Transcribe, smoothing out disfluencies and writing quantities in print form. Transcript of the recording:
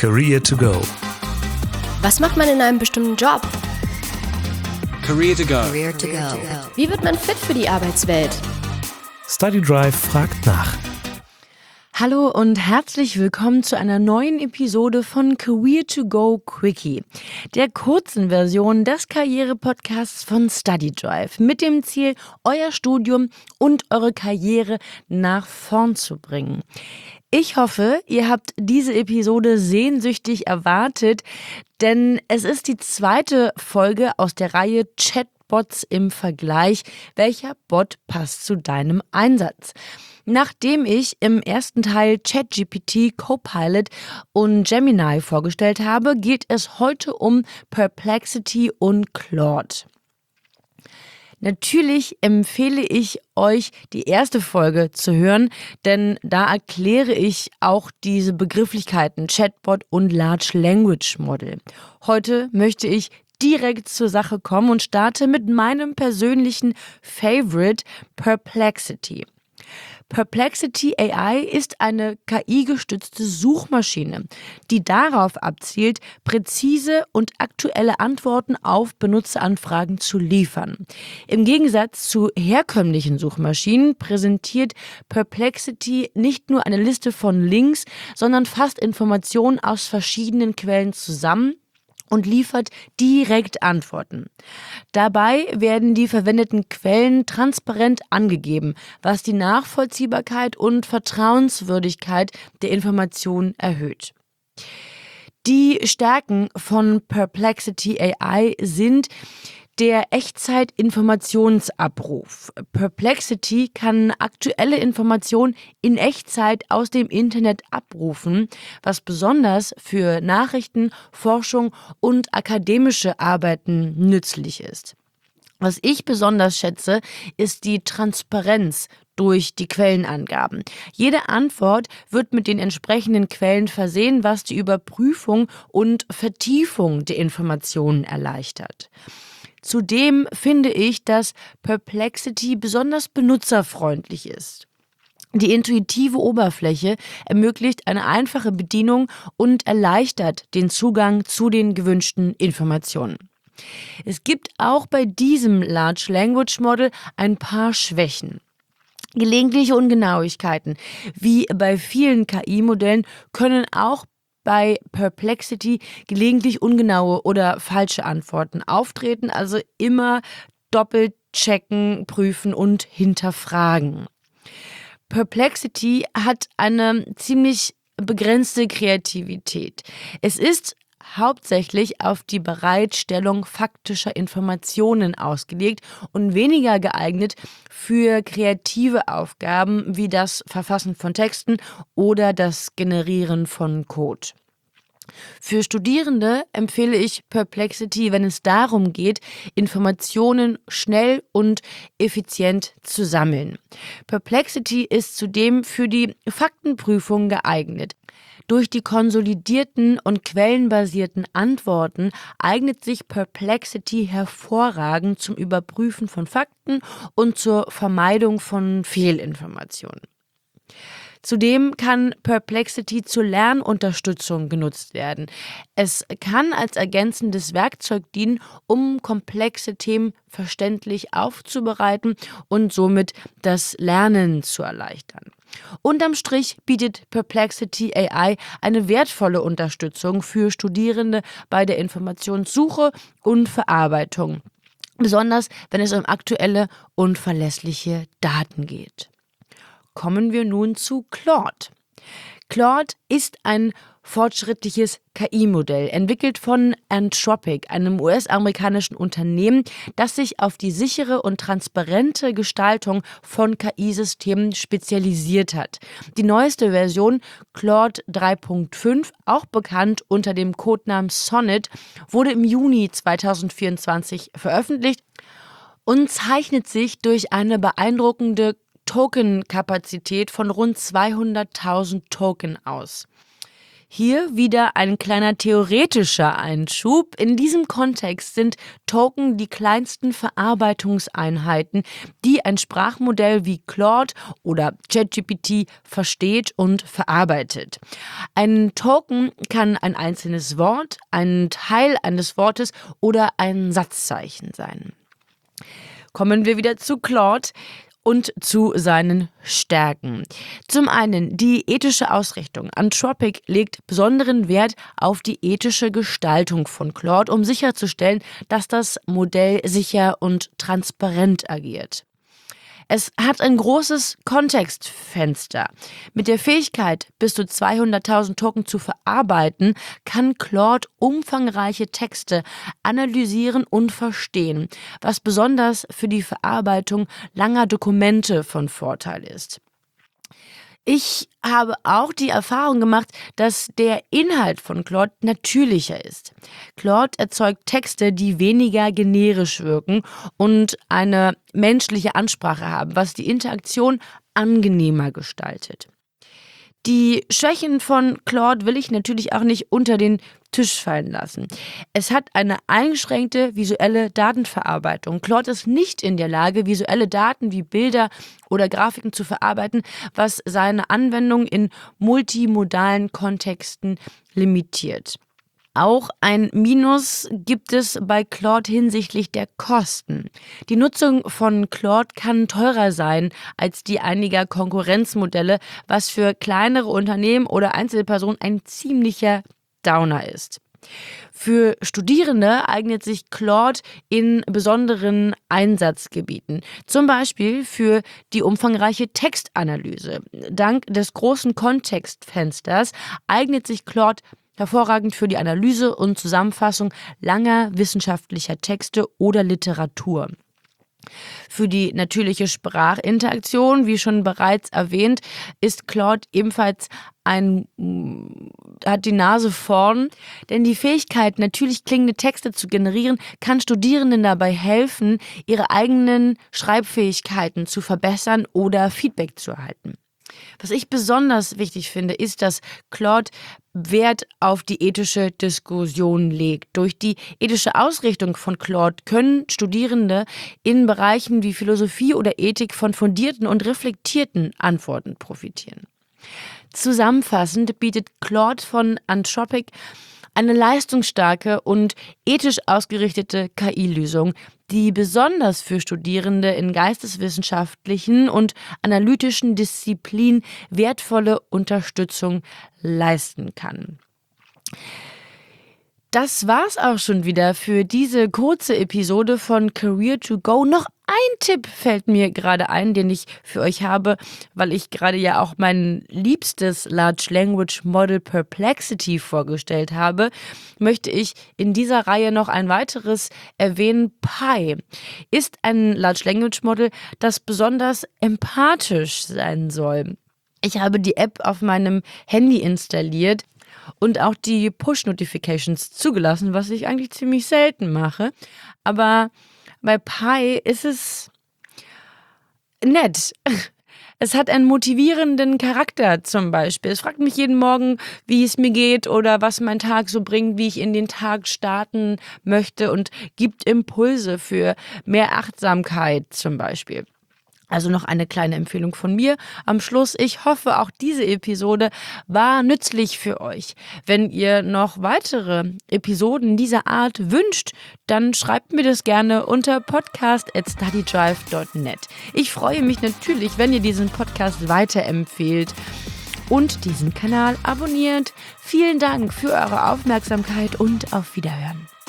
Career to go. Was macht man in einem bestimmten Job? Career to go. Career to go. Wie wird man fit für die Arbeitswelt? Study Drive fragt nach. Hallo und herzlich willkommen zu einer neuen Episode von Career to Go Quickie, der kurzen Version des Karriere-Podcasts von Study Drive mit dem Ziel, euer Studium und eure Karriere nach vorn zu bringen. Ich hoffe, ihr habt diese Episode sehnsüchtig erwartet, denn es ist die zweite Folge aus der Reihe Chatbots im Vergleich. Welcher Bot passt zu deinem Einsatz? Nachdem ich im ersten Teil ChatGPT, Copilot und Gemini vorgestellt habe, geht es heute um Perplexity und Claude. Natürlich empfehle ich euch, die erste Folge zu hören, denn da erkläre ich auch diese Begrifflichkeiten Chatbot und Large Language Model. Heute möchte ich direkt zur Sache kommen und starte mit meinem persönlichen Favorite, Perplexity. Perplexity AI ist eine KI-gestützte Suchmaschine, die darauf abzielt, präzise und aktuelle Antworten auf Benutzeranfragen zu liefern. Im Gegensatz zu herkömmlichen Suchmaschinen präsentiert Perplexity nicht nur eine Liste von Links, sondern fasst Informationen aus verschiedenen Quellen zusammen und liefert direkt Antworten. Dabei werden die verwendeten Quellen transparent angegeben, was die Nachvollziehbarkeit und Vertrauenswürdigkeit der Informationen erhöht. Die Stärken von Perplexity AI sind der Echtzeit-Informationsabruf. Perplexity kann aktuelle Informationen in Echtzeit aus dem Internet abrufen, was besonders für Nachrichten, Forschung und akademische Arbeiten nützlich ist. Was ich besonders schätze, ist die Transparenz durch die Quellenangaben. Jede Antwort wird mit den entsprechenden Quellen versehen, was die Überprüfung und Vertiefung der Informationen erleichtert. Zudem finde ich, dass Perplexity besonders benutzerfreundlich ist. Die intuitive Oberfläche ermöglicht eine einfache Bedienung und erleichtert den Zugang zu den gewünschten Informationen. Es gibt auch bei diesem Large Language Model ein paar Schwächen. Gelegentliche Ungenauigkeiten, wie bei vielen KI-Modellen, können auch bei Perplexity gelegentlich ungenaue oder falsche Antworten auftreten, also immer doppelt checken, prüfen und hinterfragen. Perplexity hat eine ziemlich begrenzte Kreativität. Es ist hauptsächlich auf die Bereitstellung faktischer Informationen ausgelegt und weniger geeignet für kreative Aufgaben wie das Verfassen von Texten oder das Generieren von Code. Für Studierende empfehle ich Perplexity, wenn es darum geht, Informationen schnell und effizient zu sammeln. Perplexity ist zudem für die Faktenprüfung geeignet. Durch die konsolidierten und quellenbasierten Antworten eignet sich Perplexity hervorragend zum Überprüfen von Fakten und zur Vermeidung von Fehlinformationen. Zudem kann Perplexity zur Lernunterstützung genutzt werden. Es kann als ergänzendes Werkzeug dienen, um komplexe Themen verständlich aufzubereiten und somit das Lernen zu erleichtern. Unterm Strich bietet Perplexity AI eine wertvolle Unterstützung für Studierende bei der Informationssuche und Verarbeitung, besonders wenn es um aktuelle und verlässliche Daten geht. Kommen wir nun zu Claude. Claude ist ein fortschrittliches KI-Modell, entwickelt von Anthropic, einem US-amerikanischen Unternehmen, das sich auf die sichere und transparente Gestaltung von KI-Systemen spezialisiert hat. Die neueste Version, Claude 3.5, auch bekannt unter dem Codenamen Sonnet, wurde im Juni 2024 veröffentlicht und zeichnet sich durch eine beeindruckende Token-Kapazität von rund 200.000 Token aus. Hier wieder ein kleiner theoretischer Einschub. In diesem Kontext sind Token die kleinsten Verarbeitungseinheiten, die ein Sprachmodell wie Claude oder ChatGPT versteht und verarbeitet. Ein Token kann ein einzelnes Wort, ein Teil eines Wortes oder ein Satzzeichen sein. Kommen wir wieder zu Claude und zu seinen Stärken. Zum einen die ethische Ausrichtung. Anthropic legt besonderen Wert auf die ethische Gestaltung von Claude, um sicherzustellen, dass das Modell sicher und transparent agiert. Es hat ein großes Kontextfenster. Mit der Fähigkeit, bis zu 200.000 Token zu verarbeiten, kann Claude umfangreiche Texte analysieren und verstehen, was besonders für die Verarbeitung langer Dokumente von Vorteil ist. Ich habe auch die Erfahrung gemacht, dass der Inhalt von Claude natürlicher ist. Claude erzeugt Texte, die weniger generisch wirken und eine menschliche Ansprache haben, was die Interaktion angenehmer gestaltet. Die Schwächen von Claude will ich natürlich auch nicht unter den Tisch fallen lassen. Es hat eine eingeschränkte visuelle Datenverarbeitung. Claude ist nicht in der Lage, visuelle Daten wie Bilder oder Grafiken zu verarbeiten, was seine Anwendung in multimodalen Kontexten limitiert. Auch ein Minus gibt es bei Claude hinsichtlich der Kosten. Die Nutzung von Claude kann teurer sein als die einiger Konkurrenzmodelle, was für kleinere Unternehmen oder Einzelpersonen ein ziemlicher Downer ist. Für Studierende eignet sich Claude in besonderen Einsatzgebieten, zum Beispiel für die umfangreiche Textanalyse. Dank des großen Kontextfensters eignet sich Claude hervorragend für die Analyse und Zusammenfassung langer wissenschaftlicher Texte oder Literatur. Für die natürliche Sprachinteraktion, wie schon bereits erwähnt, ist Claude ebenfalls hat die Nase vorn, denn die Fähigkeit, natürlich klingende Texte zu generieren, kann Studierenden dabei helfen, ihre eigenen Schreibfähigkeiten zu verbessern oder Feedback zu erhalten. Was ich besonders wichtig finde, ist, dass Claude Wert auf die ethische Diskussion legt. Durch die ethische Ausrichtung von Claude können Studierende in Bereichen wie Philosophie oder Ethik von fundierten und reflektierten Antworten profitieren. Zusammenfassend bietet Claude von Anthropic eine leistungsstarke und ethisch ausgerichtete KI-Lösung, die besonders für Studierende in geisteswissenschaftlichen und analytischen Disziplinen wertvolle Unterstützung leisten kann. Das war's auch schon wieder für diese kurze Episode von Career to Go. Noch ein Tipp fällt mir gerade ein, den ich für euch habe, weil ich gerade ja auch mein liebstes Large Language Model Perplexity vorgestellt habe, möchte ich in dieser Reihe noch ein weiteres erwähnen. Pi ist ein Large Language Model, das besonders empathisch sein soll. Ich habe die App auf meinem Handy installiert und auch die Push-Notifications zugelassen, was ich eigentlich ziemlich selten mache. Aber bei Pi ist es nett. Es hat einen motivierenden Charakter zum Beispiel. Es fragt mich jeden Morgen, wie es mir geht oder was mein Tag so bringt, wie ich in den Tag starten möchte und gibt Impulse für mehr Achtsamkeit zum Beispiel. Also noch eine kleine Empfehlung von mir am Schluss. Ich hoffe, auch diese Episode war nützlich für euch. Wenn ihr noch weitere Episoden dieser Art wünscht, dann schreibt mir das gerne unter podcast@studydrive.net. Ich freue mich natürlich, wenn ihr diesen Podcast weiterempfehlt und diesen Kanal abonniert. Vielen Dank für eure Aufmerksamkeit und auf Wiederhören.